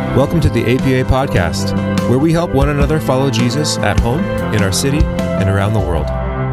Welcome to the APA Podcast, where we help one another follow Jesus at home, in our city, and around the world.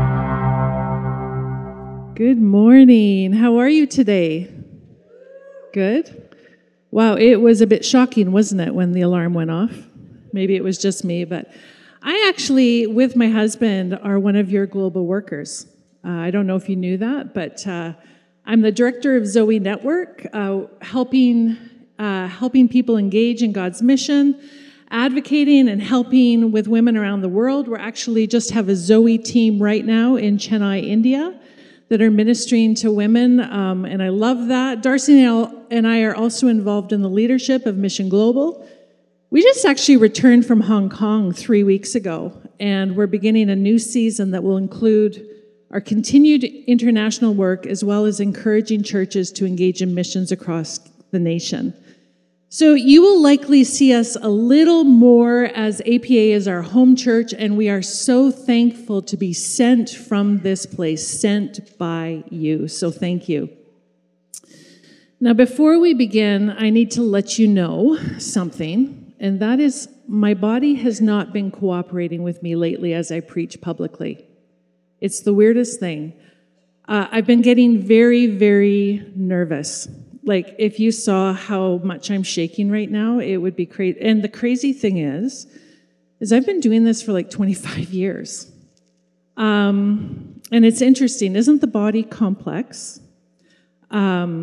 Good morning. How are you today? Good? Wow, it was a bit shocking, wasn't it, when the alarm went off? Maybe it was just me, but I actually, with my husband, are one of your global workers. I don't know if you knew that, but I'm the director of Zoe Network, helping people engage in God's mission, advocating and helping with women around the world. We're actually just have a Zoe team right now in Chennai, India, that are ministering to women, and I love that. Darcy and I are also involved in the leadership of Mission Global. We just actually returned from Hong Kong 3 weeks ago, and we're beginning a new season that will include our continued international work as well as encouraging churches to engage in missions across the nation. So you will likely see us a little more as APA is our home church, and we are so thankful to be sent from this place, sent by you. So thank you. Now, before we begin, I need to let you know something, and that is my body has not been cooperating with me lately as I preach publicly. It's the weirdest thing. I've been getting very, very nervous. Like, if you saw how much I'm shaking right now, it would be crazy. And the crazy thing is I've been doing this for like 25 years. And it's interesting. Isn't the body complex? But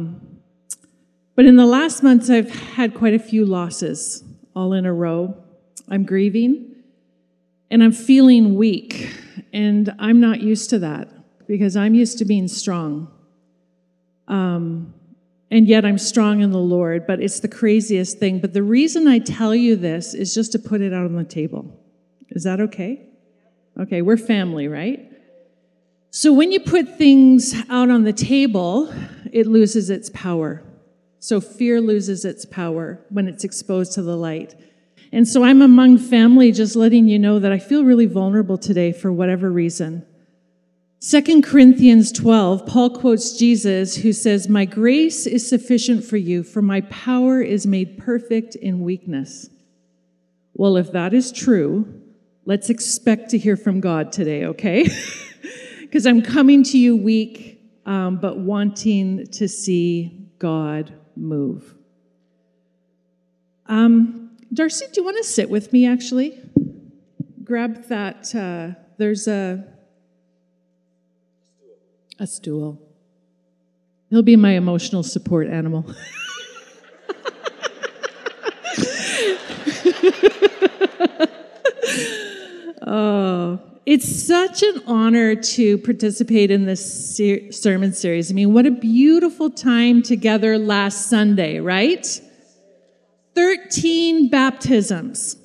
in the last months, I've had quite a few losses all in a row. I'm grieving, and I'm feeling weak. And I'm not used to that because I'm used to being strong. And yet I'm strong in the Lord, but it's the craziest thing. But the reason I tell you this is just to put it out on the table. Is that okay? Okay, we're family, right? So when you put things out on the table, it loses its power. So fear loses its power when it's exposed to the light. And so I'm among family just letting you know that I feel really vulnerable today for whatever reason. 2 Corinthians 12, Paul quotes Jesus, who says, "My grace is sufficient for you, for my power is made perfect in weakness." Well, if that is true, let's expect to hear from God today, okay? Because I'm coming to you weak, but wanting to see God move. Darcy, do you want to sit with me, actually? Grab that, there's a stool. He'll be my emotional support animal. Oh, it's such an honor to participate in this sermon series. I mean, what a beautiful time together last Sunday, right? 13 baptisms.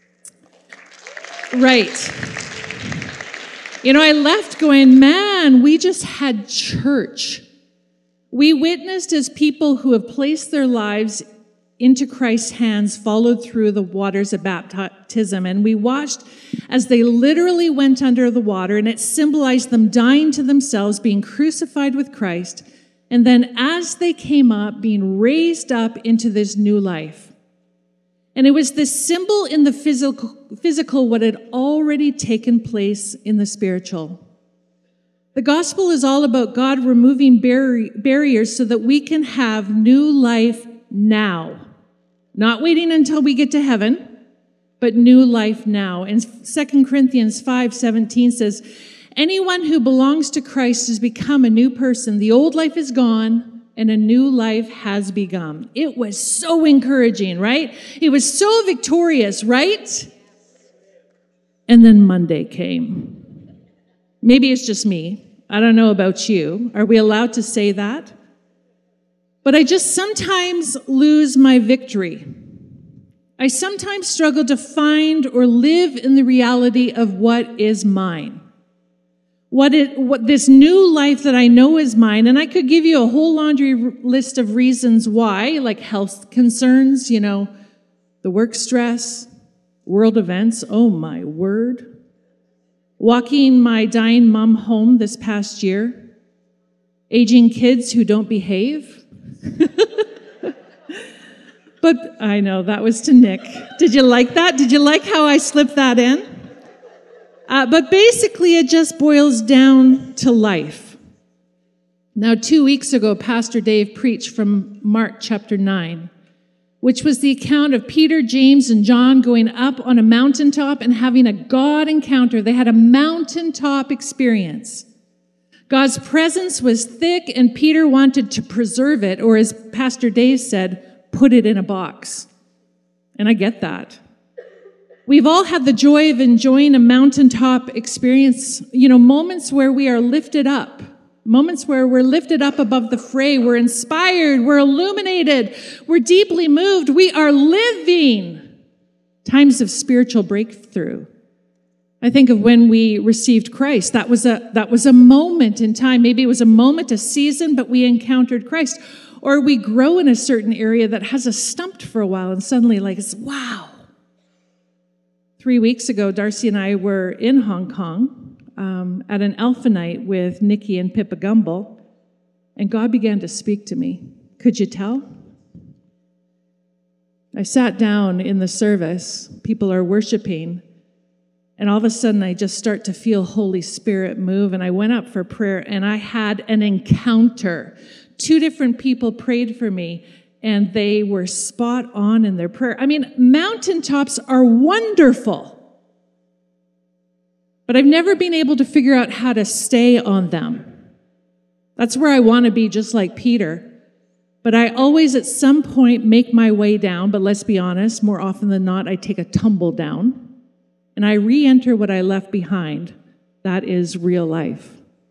Right. You know, I left going, man, we just had church. We witnessed as people who have placed their lives into Christ's hands followed through the waters of baptism. And we watched as they literally went under the water, and it symbolized them dying to themselves, being crucified with Christ. And then as they came up, being raised up into this new life. And it was this symbol in the physical what had already taken place in the spiritual. The gospel is all about God removing barriers so that we can have new life now. Not waiting until we get to heaven, but new life now. And 2 Corinthians 5:17 says, "Anyone who belongs to Christ has become a new person. The old life is gone, and a new life has begun." It was so encouraging, right? It was so victorious, right? And then Monday came. Maybe it's just me. I don't know about you. Are we allowed to say that? But I just sometimes lose my victory. I sometimes struggle to find or live in the reality of what is mine. What this new life that I know is mine, and I could give you a whole laundry list of reasons why, like health concerns, you know, the work stress, world events, oh my word. Walking my dying mom home this past year, aging kids who don't behave, But I know, that was to Nick. Did you like that? Did you like how I slipped that in? But basically, it just boils down to life. Now, 2 weeks ago, Pastor Dave preached from Mark chapter 9, which was the account of Peter, James, and John going up on a mountaintop and having a God encounter. They had a mountaintop experience. God's presence was thick, and Peter wanted to preserve it, or as Pastor Dave said, put it in a box. And I get that. We've all had the joy of enjoying a mountaintop experience, moments where we are lifted up, moments where we're lifted up above the fray, we're inspired, we're illuminated, we're deeply moved, we are living times of spiritual breakthrough. I think of when we received Christ. That was a moment in time. Maybe it was a moment, a season, but we encountered Christ. Or we grow in a certain area that has us stumped for a while, and suddenly it's wow. 3 weeks ago, Darcy and I were in Hong Kong at an Alpha night with Nikki and Pippa Gumble, and God began to speak to me. Could you tell? I sat down in the service. People are worshiping. And all of a sudden, I just start to feel Holy Spirit move, and I went up for prayer, and I had an encounter. 2 different people prayed for me, and they were spot on in their prayer. I mean, mountaintops are wonderful, but I've never been able to figure out how to stay on them. That's where I want to be, just like Peter. But I always, at some point, make my way down, but let's be honest, more often than not, I take a tumble down. And I re-enter what I left behind. That is real life.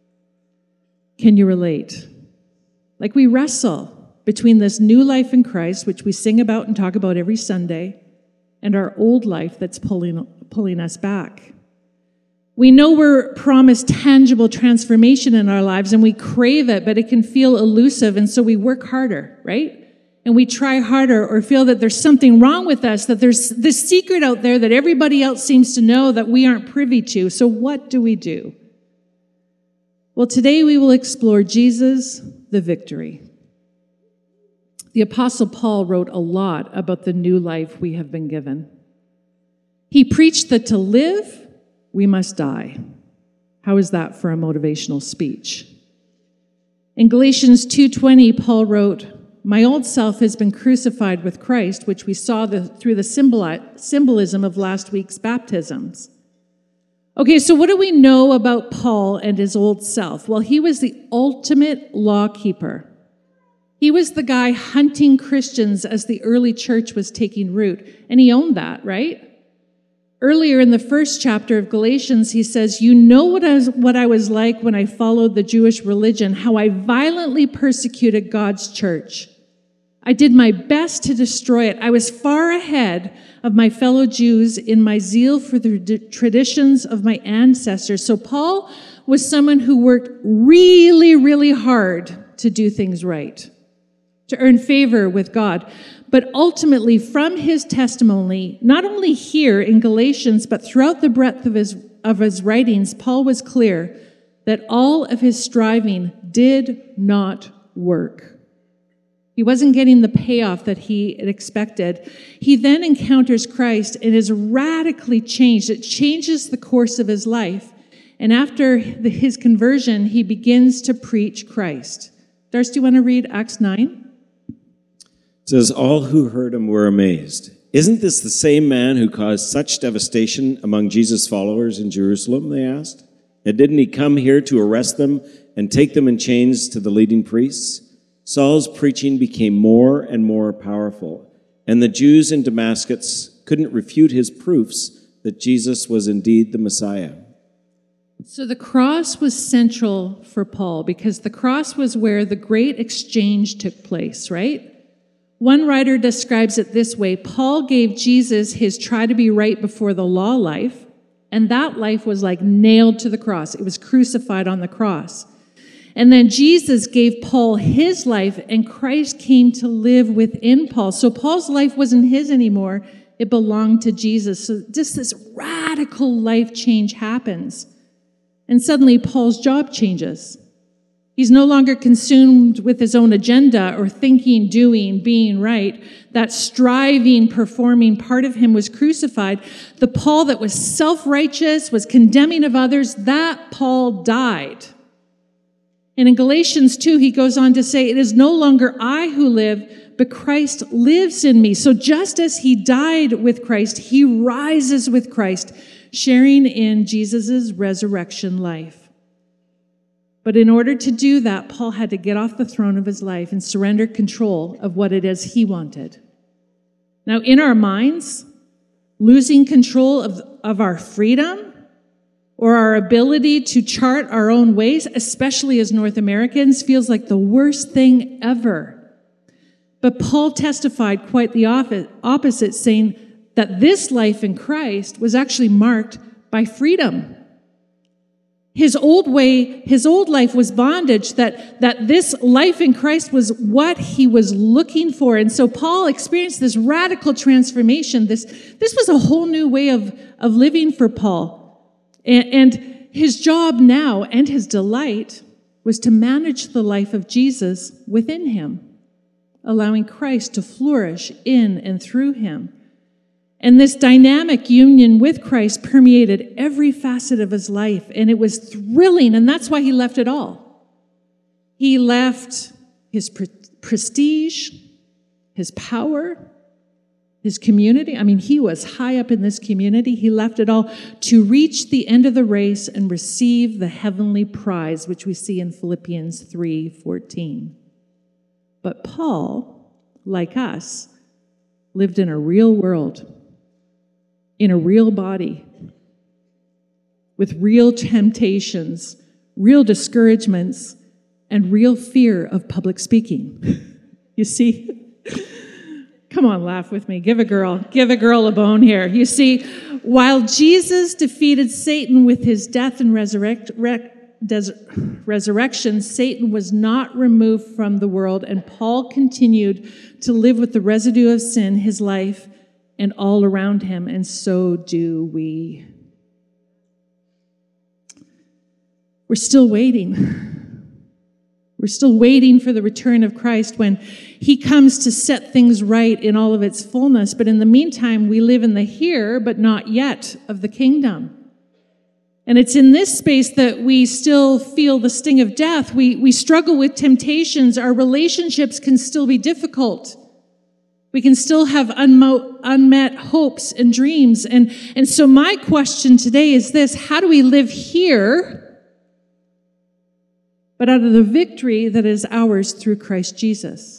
Can you relate? We wrestle between this new life in Christ, which we sing about and talk about every Sunday, and our old life that's pulling us back. We know we're promised tangible transformation in our lives, and we crave it, but it can feel elusive, and so we work harder, right? And we try harder, or feel that there's something wrong with us, that there's this secret out there that everybody else seems to know that we aren't privy to. So what do we do? Well, today we will explore Jesus, the victory. The Apostle Paul wrote a lot about the new life we have been given. He preached that to live, we must die. How is that for a motivational speech? In Galatians 2:20, Paul wrote, "My old self has been crucified with Christ," which we saw through the symbolism of last week's baptisms. Okay, so what do we know about Paul and his old self? Well, he was the ultimate law keeper. He was the guy hunting Christians as the early church was taking root, and he owned that, right? Earlier in the first chapter of Galatians, he says, "You know what I was like when I followed the Jewish religion, how I violently persecuted God's church. I did my best to destroy it. I was far ahead of my fellow Jews in my zeal for the traditions of my ancestors." So Paul was someone who worked really, really hard to do things right, to earn favor with God. But ultimately, from his testimony, not only here in Galatians, but throughout the breadth of his writings, Paul was clear that all of his striving did not work. He wasn't getting the payoff that he had expected. He then encounters Christ and is radically changed. It changes the course of his life. And after his conversion, he begins to preach Christ. Darcy, do you want to read Acts 9? It says, "All who heard him were amazed. Isn't this the same man who caused such devastation among Jesus' followers in Jerusalem?" they asked. "And didn't he come here to arrest them and take them in chains to the leading priests?" Saul's preaching became more and more powerful, and the Jews in Damascus couldn't refute his proofs that Jesus was indeed the Messiah. So the cross was central for Paul because the cross was where the great exchange took place, right? One writer describes it this way: Paul gave Jesus his try to be right before the law life, and that life was like nailed to the cross. It was crucified on the cross. And then Jesus gave Paul his life, and Christ came to live within Paul. So Paul's life wasn't his anymore. It belonged to Jesus. So just this radical life change happens. And suddenly Paul's job changes. He's no longer consumed with his own agenda or thinking, doing, being right. That striving, performing part of him was crucified. The Paul that was self-righteous, was condemning of others, that Paul died. And in Galatians 2, he goes on to say, it is no longer I who live, but Christ lives in me. So just as he died with Christ, he rises with Christ, sharing in Jesus' resurrection life. But in order to do that, Paul had to get off the throne of his life and surrender control of what it is he wanted. Now, in our minds, losing control of our freedom or our ability to chart our own ways, especially as North Americans, feels like the worst thing ever. But Paul testified quite the opposite, saying that this life in Christ was actually marked by freedom. His old life was bondage, that this life in Christ was what he was looking for. And so Paul experienced this radical transformation. This was a whole new way of living for Paul. And his job now and his delight was to manage the life of Jesus within him, allowing Christ to flourish in and through him. And this dynamic union with Christ permeated every facet of his life, and it was thrilling, and that's why he left it all. He left his prestige, his power, his community. I mean, he was high up in this community. He left it all to reach the end of the race and receive the heavenly prize, which we see in Philippians 3:14. But Paul, like us, lived in a real world, in a real body, with real temptations, real discouragements, and real fear of public speaking. You see? Come on, laugh with me. Give a girl a bone here. You see, while Jesus defeated Satan with his death and resurrection, Satan was not removed from the world, and Paul continued to live with the residue of sin, his life, and all around him, and so do we. We're still waiting. We're still waiting for the return of Christ when he comes to set things right in all of its fullness. But in the meantime, we live in the here, but not yet of the kingdom. And it's in this space that we still feel the sting of death. We struggle with temptations. Our relationships can still be difficult. We can still have unmet hopes and dreams. And so my question today is this: how do we live here, but out of the victory that is ours through Christ Jesus?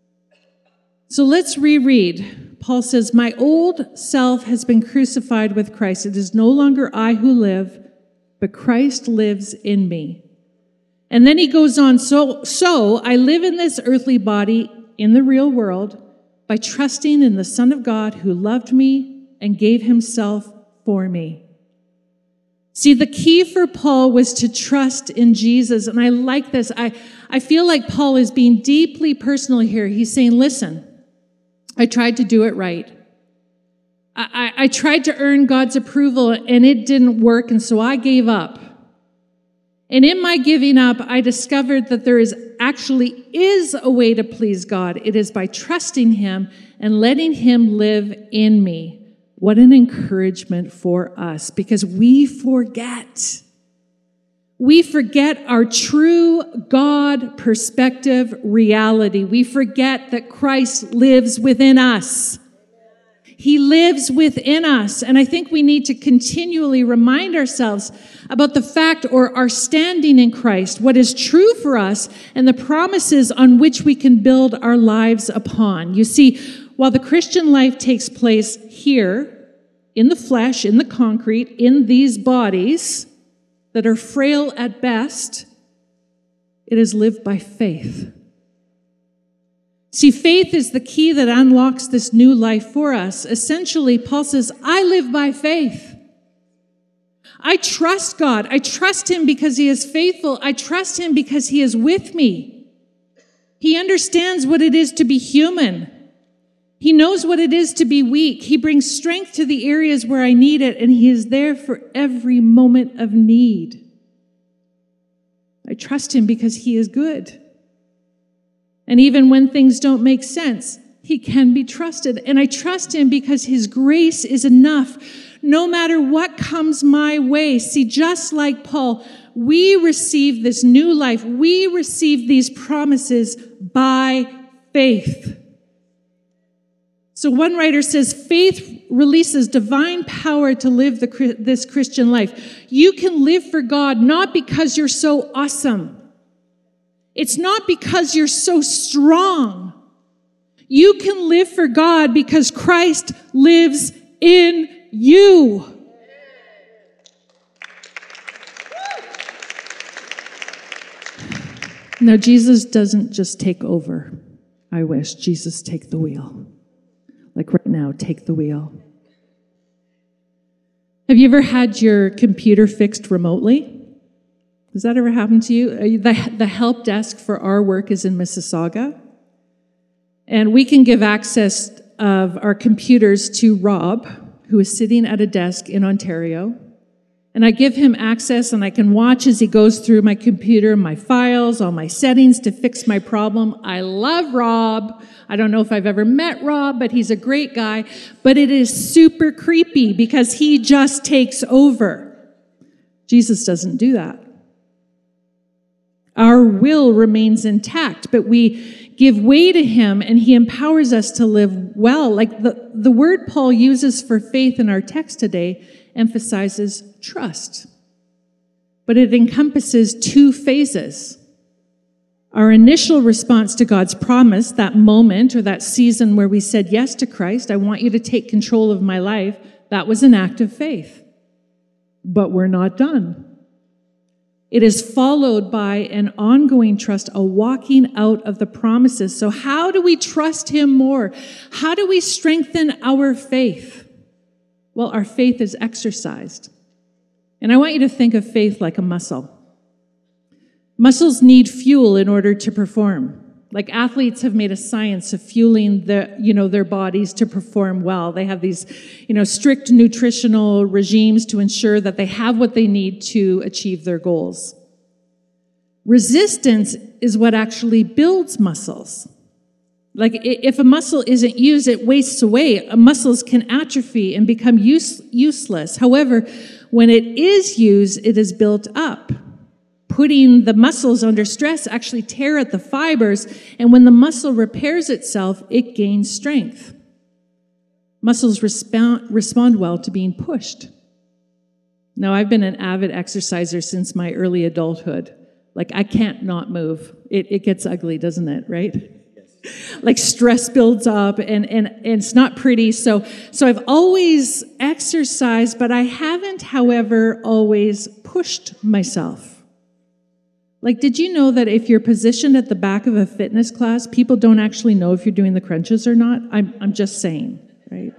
So let's reread. Paul says, my old self has been crucified with Christ. It is no longer I who live, but Christ lives in me. And then he goes on, so I live in this earthly body in the real world by trusting in the Son of God who loved me and gave himself for me. See, the key for Paul was to trust in Jesus. And I like this. I feel like Paul is being deeply personal here. He's saying, listen, I tried to do it right. I tried to earn God's approval, and it didn't work, and so I gave up. And in my giving up, I discovered that there actually is a way to please God. It is by trusting him and letting him live in me. What an encouragement for us, because we forget. We forget our true God perspective reality. We forget that Christ lives within us. He lives within us. And I think we need to continually remind ourselves about the fact or our standing in Christ, what is true for us, and the promises on which we can build our lives upon. You see, while the Christian life takes place here, in the flesh, in the concrete, in these bodies that are frail at best, it is lived by faith. See, faith is the key that unlocks this new life for us. Essentially, Paul says, I live by faith. I trust God. I trust him because he is faithful. I trust him because he is with me. He understands what it is to be human. He knows what it is to be weak. He brings strength to the areas where I need it, and he is there for every moment of need. I trust him because he is good. And even when things don't make sense, he can be trusted. And I trust him because his grace is enough no matter what comes my way. See, just like Paul, we receive this new life. We receive these promises by faith. So one writer says, faith releases divine power to live this Christian life. You can live for God not because you're so awesome. It's not because you're so strong. You can live for God because Christ lives in you. Now, Jesus doesn't just take over. I wish. Jesus, take the wheel. Like right now, take the wheel. Have you ever had your computer fixed remotely? Does that ever happen to you? The help desk for our work is in Mississauga. And we can give access of our computers to Rob, who is sitting at a desk in Ontario. And I give him access, and I can watch as he goes through my computer, my files, all my settings to fix my problem. I love Rob. I don't know if I've ever met Rob, but he's a great guy. But it is super creepy because he just takes over. Jesus doesn't do that. Our will remains intact, but we give way to him, and he empowers us to live well. Like the word Paul uses for faith in our text today emphasizes trust. But it encompasses two phases. Our initial response to God's promise, that moment or that season where we said yes to Christ, I want you to take control of my life, that was an act of faith. But we're not done. It is followed by an ongoing trust, a walking out of the promises. So how do we trust him more? How do we strengthen our faith? Well, our faith is exercised. And I want you to think of faith like a muscle. Muscles need fuel in order to perform. Like athletes have made a science of fueling their bodies to perform well. They have these, strict nutritional regimes to ensure that they have what they need to achieve their goals. Resistance is what actually builds muscles. Like if a muscle isn't used, it wastes away. Muscles can atrophy and become useless. However, when it is used, it is built up. Putting the muscles under stress actually tear at the fibers, and when the muscle repairs itself, it gains strength. Muscles respond well to being pushed. Now, I've been an avid exerciser since my early adulthood. Like, I can't not move. It gets ugly, doesn't it, right? Like stress builds up and it's not pretty. So I've always exercised, but I haven't, however, always pushed myself. Like, did you know that if you're positioned at the back of a fitness class, people don't actually know if you're doing the crunches or not? I'm just saying, right?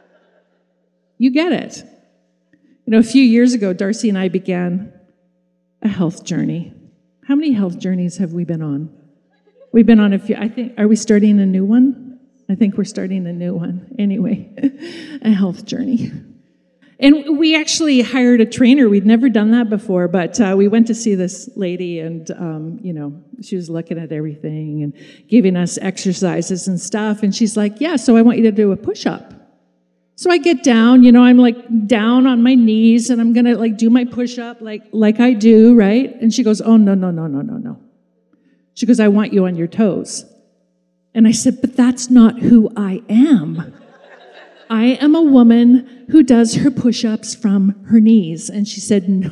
You get it. A few years ago, Darcy and I began a health journey. How many health journeys have we been on? We've been on a few. Are we starting a new one? I think we're starting a new one. Anyway, a health journey. And we actually hired a trainer. We'd never done that before, but we went to see this lady, and, she was looking at everything and giving us exercises and stuff. And she's like, yeah, so I want you to do a push-up. So I get down, I'm like down on my knees, and I'm going to like do my push-up like I do, right? And she goes, oh, no. She goes, I want you on your toes. And I said, but that's not who I am. I am a woman who does her push-ups from her knees. And she said, no.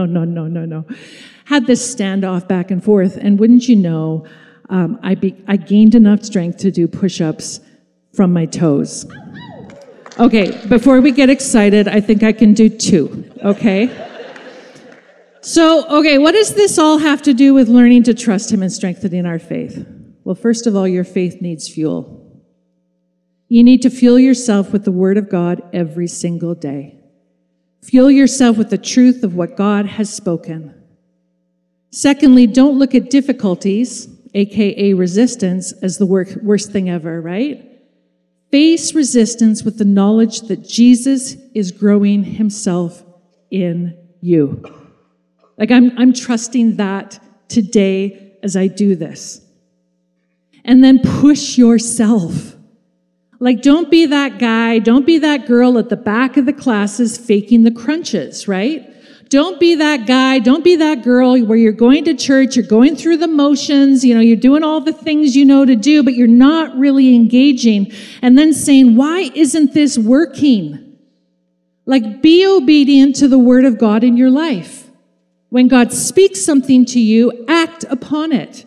Had this standoff back and forth. And wouldn't you know, I gained enough strength to do push-ups from my toes. Okay, before we get excited, I think I can do 2, okay? So, what does this all have to do with learning to trust him and strengthening our faith? Well, first of all, your faith needs fuel. You need to fuel yourself with the Word of God every single day. Fuel yourself with the truth of what God has spoken. Secondly, don't look at difficulties, aka resistance, as the worst thing ever, right? Face resistance with the knowledge that Jesus is growing himself in you. Like I'm trusting that today as I do this. And then push yourself. Like, don't be that guy, don't be that girl at the back of the classes faking the crunches, right? Don't be that guy, don't be that girl where you're going to church, you're going through the motions, you're doing all the things you know to do, but you're not really engaging. And then saying, why isn't this working? Like, be obedient to the word of God in your life. When God speaks something to you, act upon it.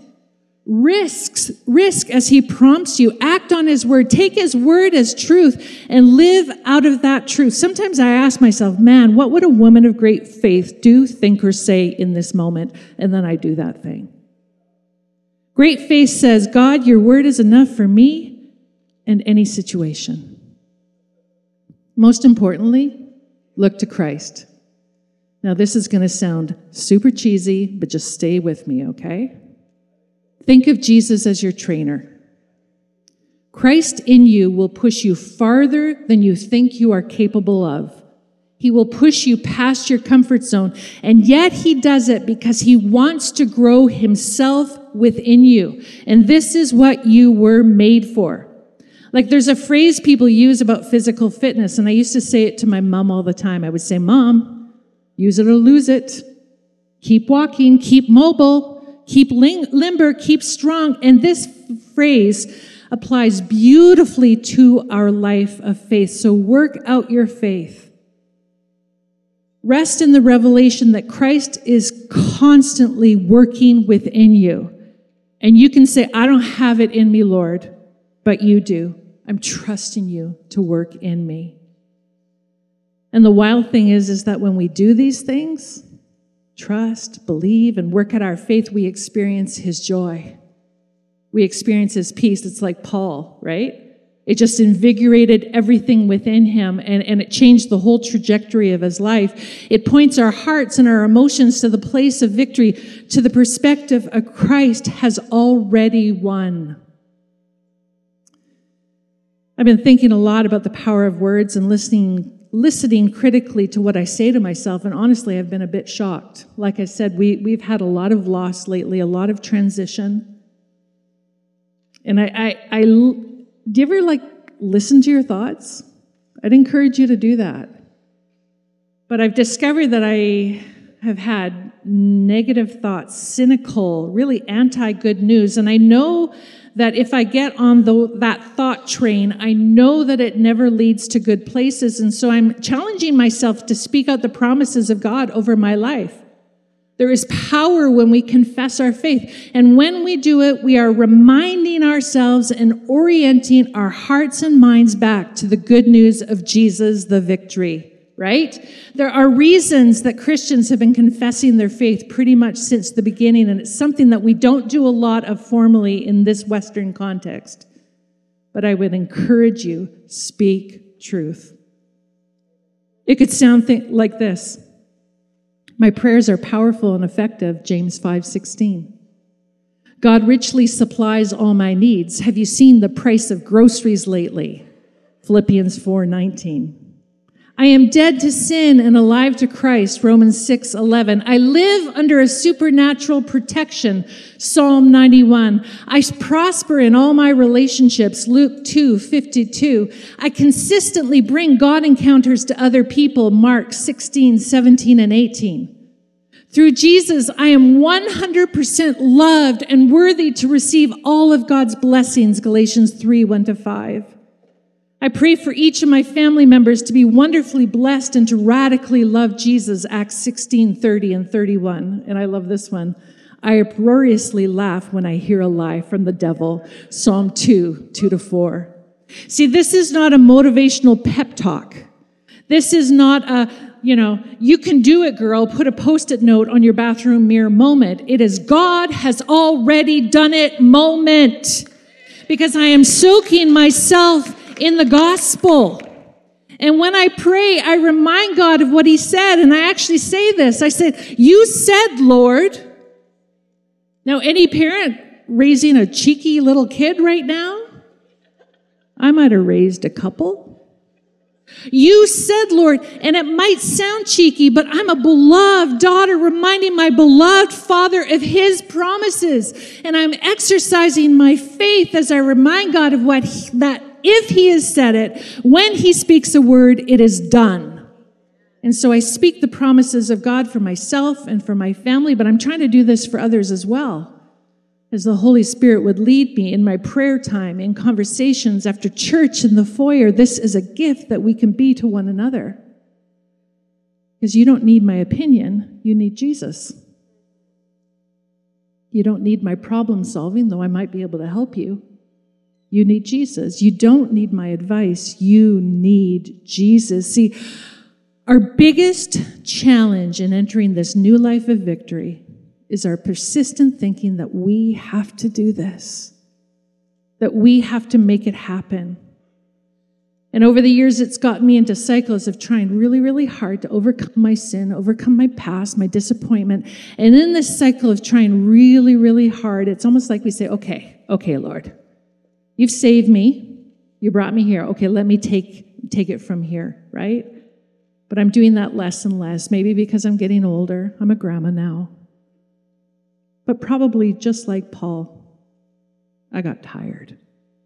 Risk as he prompts you. Act on his word. Take his word as truth and live out of that truth. Sometimes I ask myself, man, what would a woman of great faith do, think, or say in this moment? And then I do that thing. Great faith says, God, your word is enough for me and any situation. Most importantly, look to Christ. Now, this is going to sound super cheesy, but just stay with me, okay? Think of Jesus as your trainer. Christ in you will push you farther than you think you are capable of. He will push you past your comfort zone, and yet he does it because he wants to grow himself within you. And this is what you were made for. Like, there's a phrase people use about physical fitness, and I used to say it to my mom all the time. I would say, Mom, use it or lose it. Keep walking, keep mobile. Keep limber, keep strong. And this phrase applies beautifully to our life of faith. So work out your faith. Rest in the revelation that Christ is constantly working within you. And you can say, I don't have it in me, Lord, but you do. I'm trusting you to work in me. And the wild thing is that when we do these things, trust, believe, and work out our faith, we experience his joy. We experience his peace. It's like Paul, right? It just invigorated everything within him, and it changed the whole trajectory of his life. It points our hearts and our emotions to the place of victory, to the perspective of Christ has already won. I've been thinking a lot about the power of words and listening critically to what I say to myself, and honestly, I've been a bit shocked. Like I said, we've had a lot of loss lately, a lot of transition. And do you ever listen to your thoughts? I'd encourage you to do that. But I've discovered that I have had negative thoughts, cynical, really anti-good news, and I know that if I get on that thought train, I know that it never leads to good places. And so I'm challenging myself to speak out the promises of God over my life. There is power when we confess our faith. And when we do it, we are reminding ourselves and orienting our hearts and minds back to the good news of Jesus, the victory. Right? There are reasons that Christians have been confessing their faith pretty much since the beginning, and it's something that we don't do a lot of formally in this Western context. But I would encourage you, speak truth. It could sound like this. My prayers are powerful and effective, James 5:16. God richly supplies all my needs. Have you seen the price of groceries lately? Philippians 4:19. I am dead to sin and alive to Christ, Romans 6:11. I live under a supernatural protection, Psalm 91. I prosper in all my relationships, Luke 2:52. I consistently bring God encounters to other people, Mark 16:17 and 18. Through Jesus, I am 100% loved and worthy to receive all of God's blessings, Galatians 3:1-5. I pray for each of my family members to be wonderfully blessed and to radically love Jesus, Acts 16:30 and 31. And I love this one. I uproariously laugh when I hear a lie from the devil, Psalm 2:2-4. See, this is not a motivational pep talk. This is not a, you can do it, girl, put a Post-it note on your bathroom mirror moment. It is God has already done it moment. Because I am soaking myself in the gospel. And when I pray, I remind God of what he said. And I actually say this. I said, you said, Lord. Now, any parent raising a cheeky little kid right now, I might have raised a couple. You said, Lord, and it might sound cheeky, but I'm a beloved daughter reminding my beloved Father of his promises. And I'm exercising my faith as I remind God of that if he has said it, when he speaks a word, it is done. And so I speak the promises of God for myself and for my family, but I'm trying to do this for others as well. As the Holy Spirit would lead me in my prayer time, in conversations after church in the foyer, this is a gift that we can be to one another. Because you don't need my opinion, you need Jesus. You don't need my problem solving, though I might be able to help you. You need Jesus. You don't need my advice, you need Jesus. See, our biggest challenge in entering this new life of victory is our persistent thinking that we have to do this, that we have to make it happen. And over the years, it's gotten me into cycles of trying really, really hard to overcome my sin, overcome my past, my disappointment. And in this cycle of trying really, really hard, it's almost like we say, okay, Lord, you've saved me. You brought me here. Okay, let me take it from here, right? But I'm doing that less and less, maybe because I'm getting older. I'm a grandma now. But probably just like Paul, I got tired.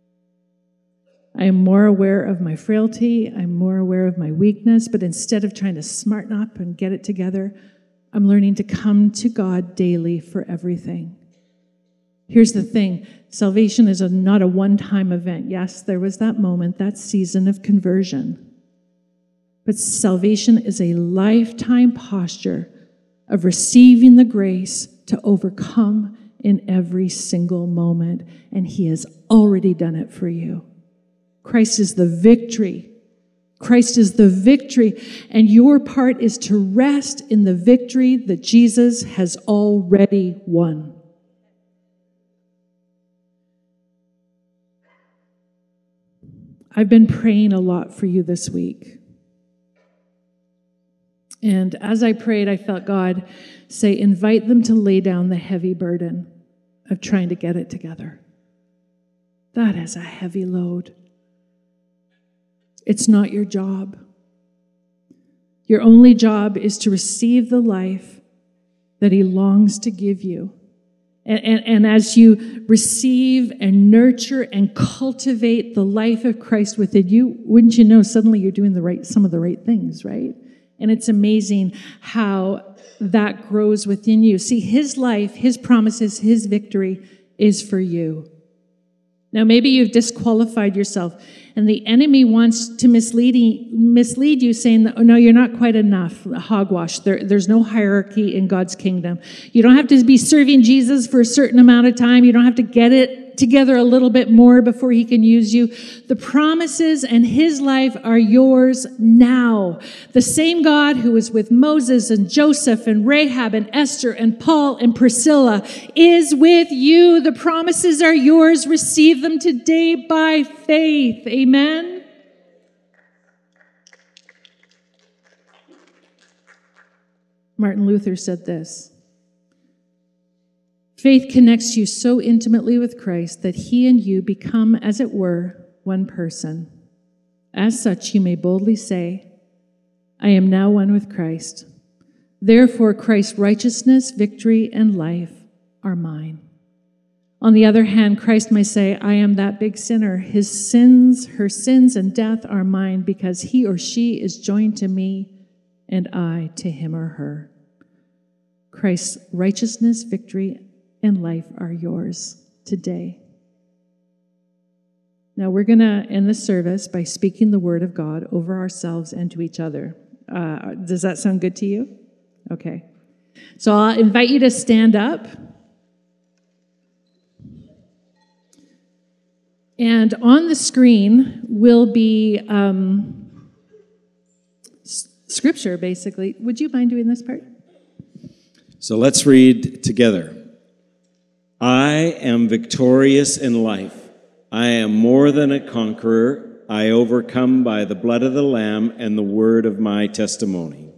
I am more aware of my frailty. I'm more aware of my weakness. But instead of trying to smarten up and get it together, I'm learning to come to God daily for everything. Here's the thing. Salvation is not a one-time event. Yes, there was that moment, that season of conversion. But salvation is a lifetime posture of receiving the grace to overcome in every single moment. And he has already done it for you. Christ is the victory. Christ is the victory. And your part is to rest in the victory that Jesus has already won. I've been praying a lot for you this week. And as I prayed, I felt God say, invite them to lay down the heavy burden of trying to get it together. That is a heavy load. It's not your job. Your only job is to receive the life that he longs to give you. And as you receive and nurture and cultivate the life of Christ within you, wouldn't you know, suddenly you're doing some of the right things, right? And it's amazing how that grows within you. See, his life, his promises, his victory is for you. Now, maybe you've disqualified yourself, and the enemy wants to mislead you, saying that, oh, no, you're not quite enough. Hogwash. There's no hierarchy in God's kingdom. You don't have to be serving Jesus for a certain amount of time. You don't have to get it together a little bit more before he can use you. The promises and his life are yours now. The same God who was with Moses and Joseph and Rahab and Esther and Paul and Priscilla is with you. The promises are yours. Receive them today by faith. Amen. Martin Luther said this: faith connects you so intimately with Christ that he and you become, as it were, one person. As such, you may boldly say, I am now one with Christ. Therefore, Christ's righteousness, victory, and life are mine. On the other hand, Christ may say, I am that big sinner. His sins, her sins, and death are mine because he or she is joined to me and I to him or her. Christ's righteousness, victory, and life are yours today. Now we're going to end the service by speaking the word of God over ourselves and to each other. Does that sound good to you? Okay. So I'll invite you to stand up. And on the screen will be scripture, basically. Would you mind doing this part? So let's read together. I am victorious in life. I am more than a conqueror. I overcome by the blood of the Lamb and the word of my testimony.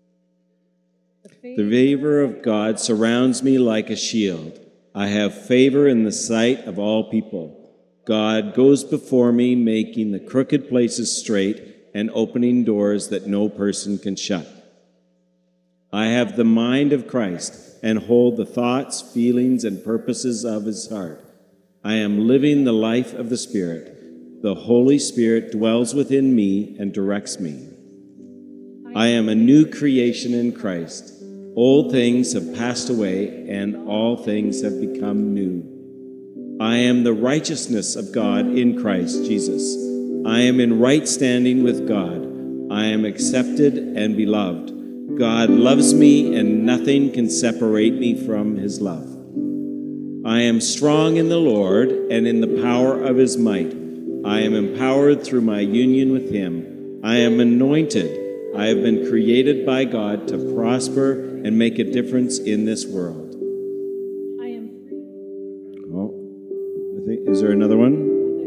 The favor of God surrounds me like a shield. I have favor in the sight of all people. God goes before me, making the crooked places straight and opening doors that no person can shut. I have the mind of Christ and hold the thoughts, feelings, and purposes of his heart. I am living the life of the Spirit. The Holy Spirit dwells within me and directs me. I am a new creation in Christ. Old things have passed away, and all things have become new. I am the righteousness of God in Christ Jesus. I am in right standing with God. I am accepted and beloved. God loves me, and nothing can separate me from his love. I am strong in the Lord and in the power of his might. I am empowered through my union with him. I am anointed. I have been created by God to prosper and make a difference in this world. I am free. Oh, I think, is there another one?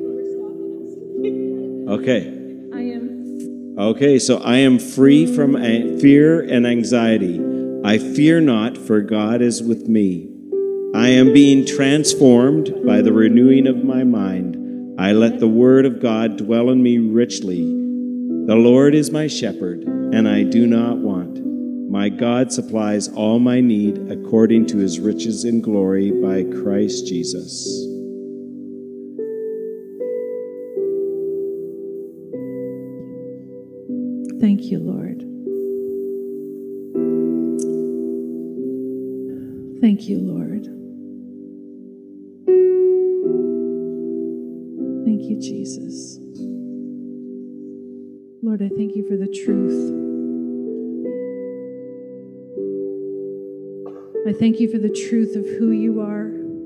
Okay. Okay, so I am free from fear and anxiety. I fear not, for God is with me. I am being transformed by the renewing of my mind. I let the word of God dwell in me richly. The Lord is my shepherd, and I do not want. My God supplies all my need according to his riches in glory by Christ Jesus. Thank you, Lord. Thank you, Lord. Thank you, Jesus. Lord, I thank you for the truth. I thank you for the truth of who you are.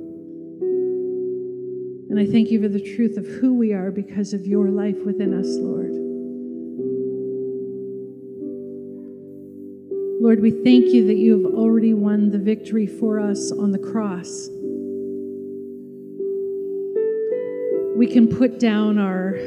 And I thank you for the truth of who we are because of your life within us, Lord. Lord, we thank you that you have already won the victory for us on the cross. We can put down our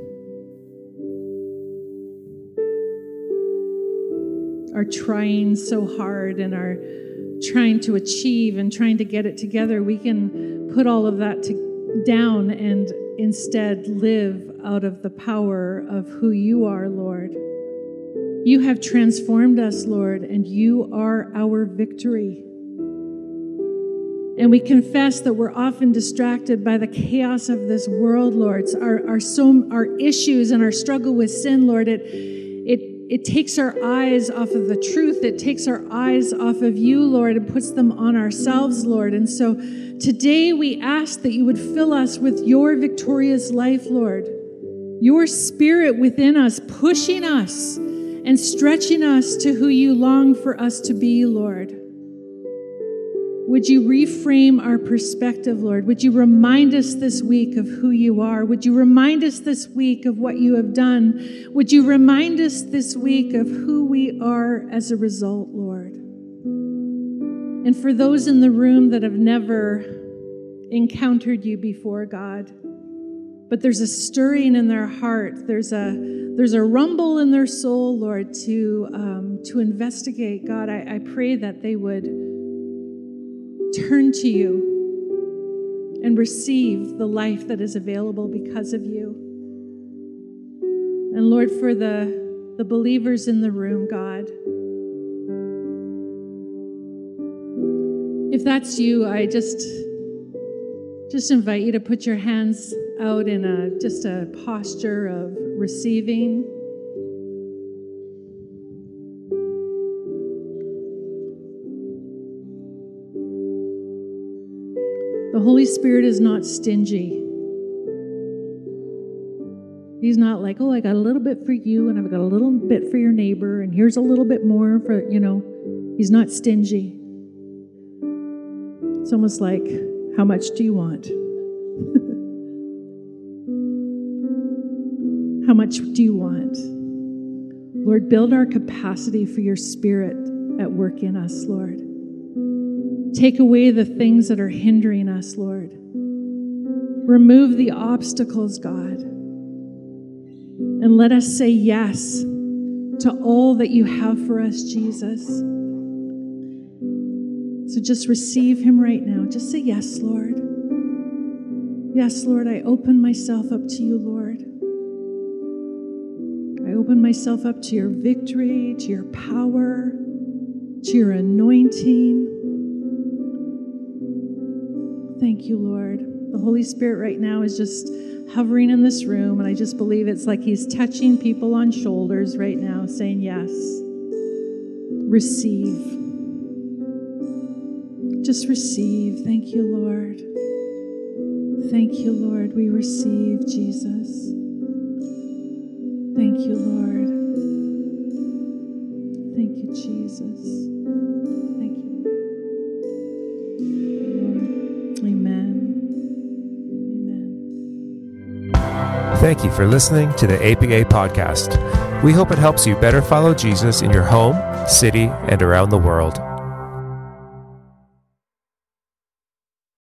trying so hard and our trying to achieve and trying to get it together. We can put all of that down and instead live out of the power of who you are, Lord. You have transformed us, Lord, and you are our victory. And we confess that we're often distracted by the chaos of this world, Lord. Our issues and our struggle with sin, Lord, it takes our eyes off of the truth. It takes our eyes off of you, Lord, and puts them on ourselves, Lord. And so today we ask that you would fill us with your victorious life, Lord. Your spirit within us, pushing us and stretching us to who you long for us to be, Lord. Would you reframe our perspective, Lord? Would you remind us this week of who you are? Would you remind us this week of what you have done? Would you remind us this week of who we are as a result, Lord? And for those in the room that have never encountered you before, God, but there's a stirring in their heart, there's a rumble in their soul, Lord, to investigate, God, I pray that they would turn to you and receive the life that is available because of you. And Lord, for the believers in the room, God, if that's you, I just invite you to put your hands out in a posture of receiving. The Holy Spirit is not stingy. He's not like, oh, I got a little bit for you and I've got a little bit for your neighbor and here's a little bit more for, He's not stingy. It's almost like, how much do you want? How much do you want? Lord, build our capacity for your Spirit at work in us, Lord. Take away the things that are hindering us, Lord. Remove the obstacles, God. And let us say yes to all that you have for us, Jesus. So just receive him right now. Just say yes, Lord. Yes, Lord, I open myself up to you, Lord. I open myself up to your victory, to your power, to your anointing. Thank you, Lord. The Holy Spirit right now is just hovering in this room, and I just believe it's like he's touching people on shoulders right now, saying, yes, receive. Just receive. Thank you, Lord. Thank you, Lord. We receive, Jesus. Thank you, Lord. Thank you, Jesus. Thank you, Lord. Amen. Thank you for listening to the APA podcast. We hope it helps you better follow Jesus in your home, city, and around the world.